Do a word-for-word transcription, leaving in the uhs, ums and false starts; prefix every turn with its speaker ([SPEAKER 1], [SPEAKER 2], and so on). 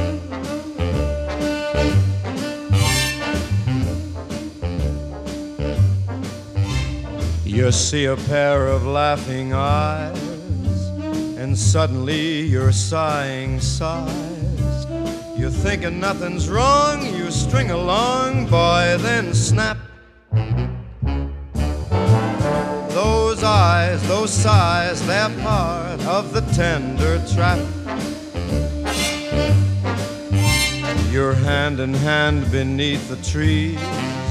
[SPEAKER 1] You see a pair of laughing eyes, and suddenly you're sighing sighs. You're thinking nothing's wrong, you string along, boy, then snap. Those eyes, those sighs, they're part of the tender trap. You're hand in hand beneath the tree,